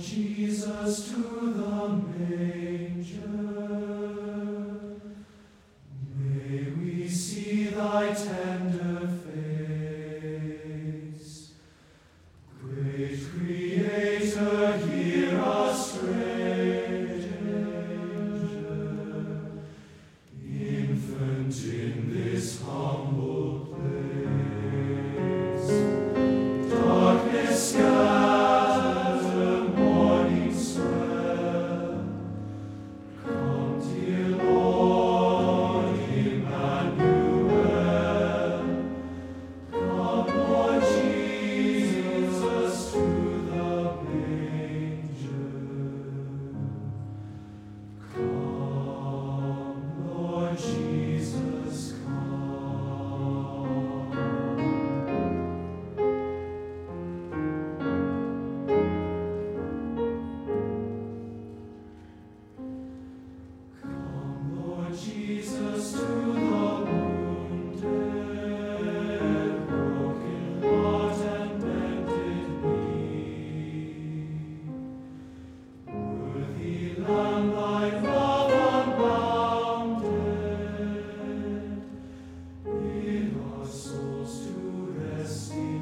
Jesus, to the manger. May we see thy tender face. Great Creator, hear our stranger. Infant in this humble place. Darkness scatter, morning swell. Come, dear Lord, Emmanuel. Come, Lord Jesus, to the manger. Come, Lord Jesus, come. Come, Lord Jesus, to the wounded, broken heart and bended knee. Worthy Lamb, thy love unbounded, bid our souls to rest in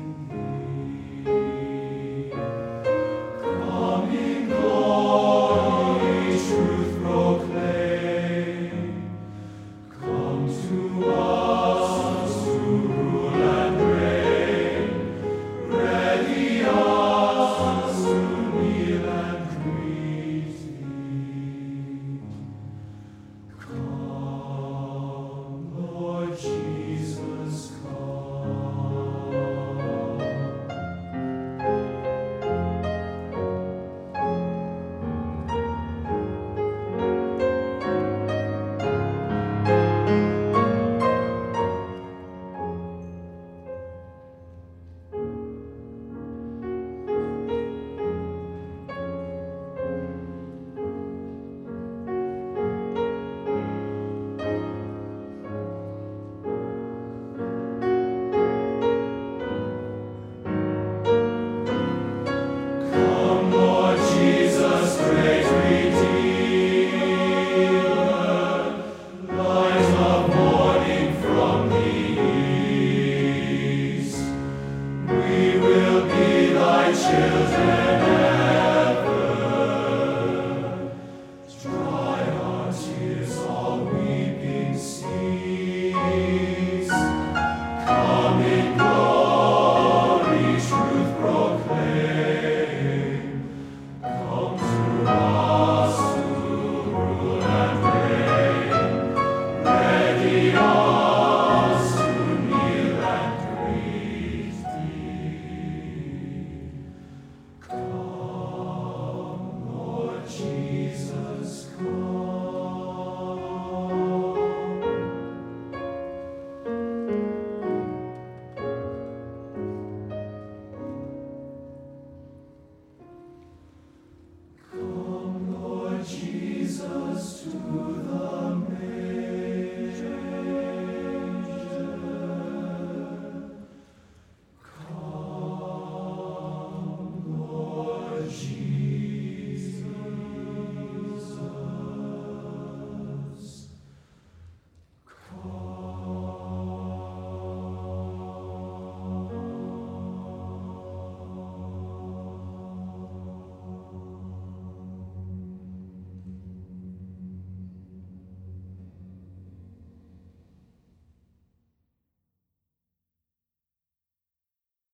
thee. Come in glory, truth proclaim. Come to us to rule and reign. Ready us to kneel and greet thee. Come, Lord Jesus, come. Come, Lord Jesus, great Redeemer, light of morning from the east. We will be thy children